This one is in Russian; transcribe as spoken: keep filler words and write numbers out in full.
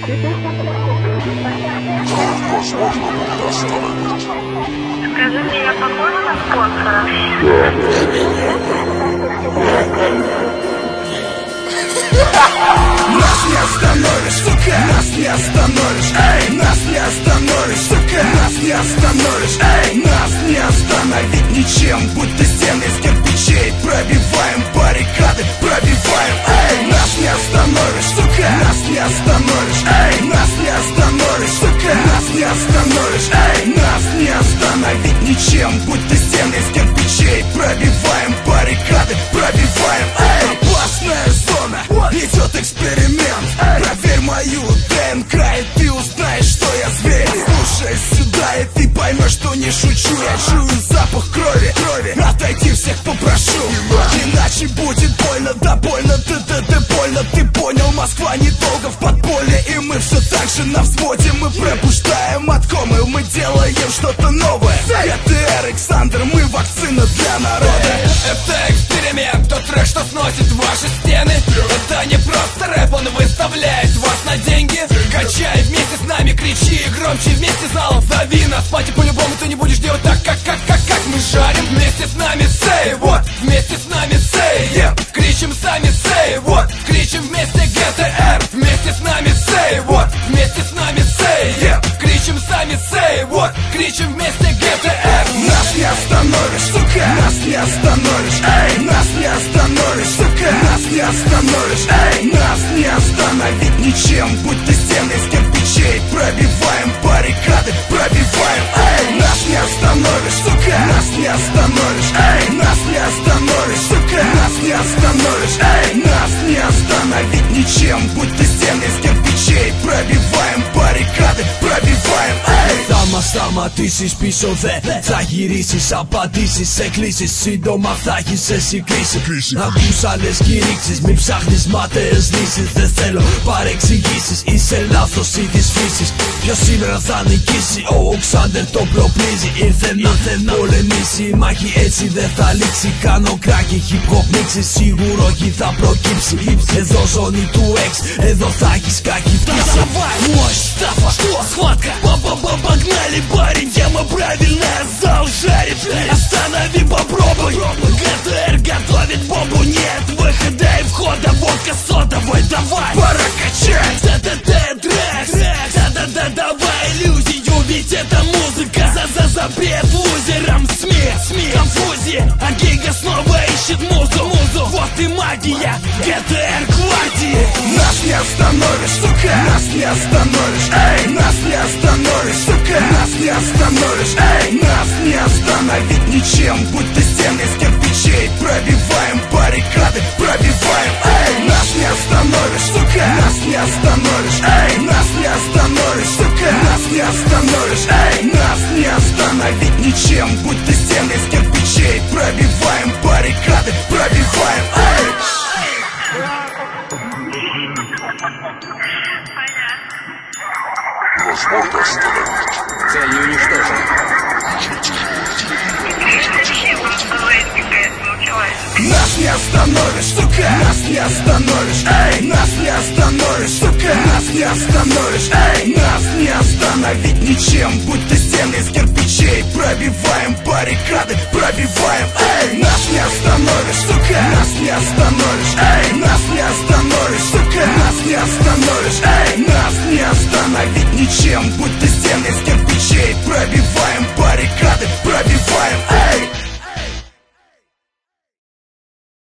Возможно, будет остановить. Скажи мне, я похожа на спонсора? Нас не остановишь, сука! Нас не остановишь, эй! Нас не остановишь, сука! Нас не остановишь, эй! Нас не остановить ничем, будто стены из кирпичей. Пробиваем баррикады, пробиваем, эй! Нас не остановишь, сука! Нас не остановишь, эй! Нас не остановишь, сука! Нас не остановишь, эй! Нас не остановить ничем, будто стены из кирпичей. Пробиваем баррикады, пробиваем, эй! Опасная зона, идет эксперимент. Проверь мою ДНК, и ты узнаешь, что я зверь. Слушай сюда, и ты поймешь, что не шучу. Я чую запах крови, крови. Отойти всех попрошу, иначе будет больно. Да больно, ты, ты, ты больно. Ты понял, Москва недолго в подполье, и мы все так же на взводе. Мы пробуждаем от комы, мы делаем что-то новое. Это Александр, мы вакцина для народа. Это эксперимент, тот трек, что сносит ваши стены. Это не просто рэп, он выставляет вас на деньги. Качай вместе с нами, кричи громче, вместе залом зови нас. Пати по-любому ты не будешь делать так, как, как, как, как мы жарим. Вместе с нами say вот, вместе с нами say yeah. Кричим сами say вот, кричим вместе джи ти ар. Вместе с нами say вот, вместе с нами say yeah. Кричим сами say вот, кричим вместе джи ти ар. Нас не остановишь, сука! Нас не остановишь, эй! Нас не остановишь, сука! Нас не остановишь, эй! Нас не остановить ничем, будто стены из кирпичей. Пробиваем баррикады, пробиваем, эй! Нас не остановишь, сука! Нас не остановишь, эй! Нас не остановишь, сука! Нас не остановишь, эй! Нас не остановить ничем, будто стены из кирпичей. Πробиваем баррикады, πробиваем, эй! Θα σταματήσεις πίσω δε θα γυρίσεις, απαντήσεις σε κλήσεις. Σύντομα θα έχεις εσύ κρίση. Ακούς άλλες κηρύξεις, μην ψάχνεις μάταιες λύσεις. Δεν θέλω παρεξηγήσεις, είσαι λάθος ή της φύσης. Ποιος σήμερα θα νικήσει, ο Οξάντερ το προπλίζει. Ήρθε να πολεμήσει, η μάχη έτσι δεν θα λήξει. Κάνω κράκι, hip hop μίξεις, σίγουρο εκεί θα προκύψει. Εδώ ζώνη του X, εδώ θα έχεις κάκι φτύσει. Мощь, стафа, что, схватка? Погнали, парень, тема правильная, зал жарит. Останови, попробуй. джи ти ар готовит бомбу, нет выхода и входа. Водка содовой, давай, пора качать. Да-да-да, трек, да-да-да, давай иллюзию, ведь это музыка. За-за запрет лузерам СМИ, СМИ, конфузии, а Гига снова ищет музу, музу. Вот и магия, джи ти ар гвардии. Нас не остановишь, сука! Нас не остановишь, эй! Нас не остановишь, сука! Нас не остановишь, эй! Нас не остановить ничем, будто стены из кирпичей. Пробиваем баррикады, пробиваем, эй! Нас не остановишь, сука! Нас не остановишь, эй! Нас не остановишь, сука! Нас не остановишь, эй! Нас не остановить ничем, будто стены из кирпичей. Пробиваем баррикады, пробиваем, эй! Возможно остановить. Цель не уничтожена. Нас не остановишь, сука! Нас не остановишь, эй! Нас не остановишь, сука! Нас не остановишь, эй! Нас не остановить ничем, будто стены из кирпичей. Пробиваем баррикады, пробиваем, эй! Нас не остановишь, сука! Нас не остановишь, эй! Нас не остановишь, сука! Нас не остановишь, эй! Нас не остановить ничем, будто стены из кирпичей. Пробиваем